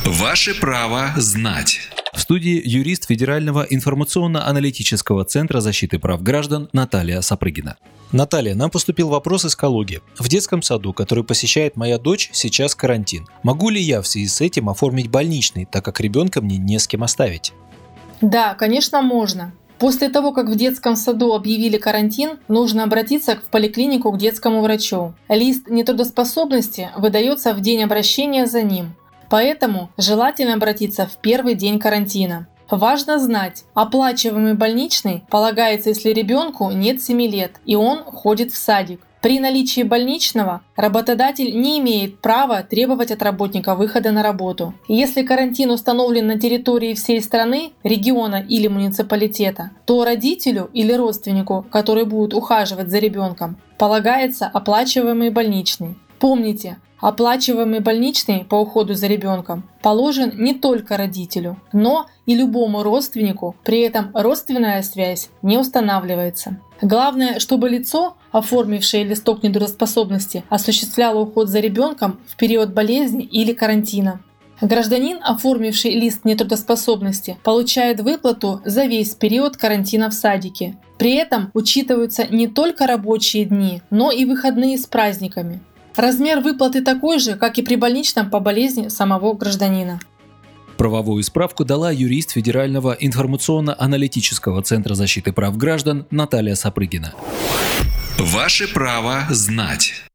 Ваше право знать. В студии юрист Федерального информационно-аналитического центра защиты прав граждан Наталья Сапрыгина. Наталья, нам поступил вопрос из Калуги. В детском саду, который посещает моя дочь, сейчас карантин. Могу ли я в связи с этим оформить больничный, так как ребенка мне не с кем оставить? Да, конечно, можно. После того, как в детском саду объявили карантин, нужно обратиться в поликлинику к детскому врачу. Лист нетрудоспособности выдается в день обращения за ним. Поэтому желательно обратиться в первый день карантина. Важно знать, оплачиваемый больничный полагается, если ребенку нет 7 лет и он ходит в садик. При наличии больничного работодатель не имеет права требовать от работника выхода на работу. Если карантин установлен на территории всей страны, региона или муниципалитета, то родителю или родственнику, который будет ухаживать за ребенком, полагается оплачиваемый больничный. Помните, оплачиваемый больничный по уходу за ребенком положен не только родителю, но и любому родственнику, при этом родственная связь не устанавливается. Главное, чтобы лицо, оформившее листок нетрудоспособности, осуществляло уход за ребенком в период болезни или карантина. Гражданин, оформивший лист нетрудоспособности, получает выплату за весь период карантина в садике. При этом учитываются не только рабочие дни, но и выходные с праздниками. Размер выплаты такой же, как и при больничном по болезни самого гражданина. Правовую справку дала юрист Федерального информационно-аналитического центра защиты прав граждан Наталья Сапрыгина. Ваше право знать.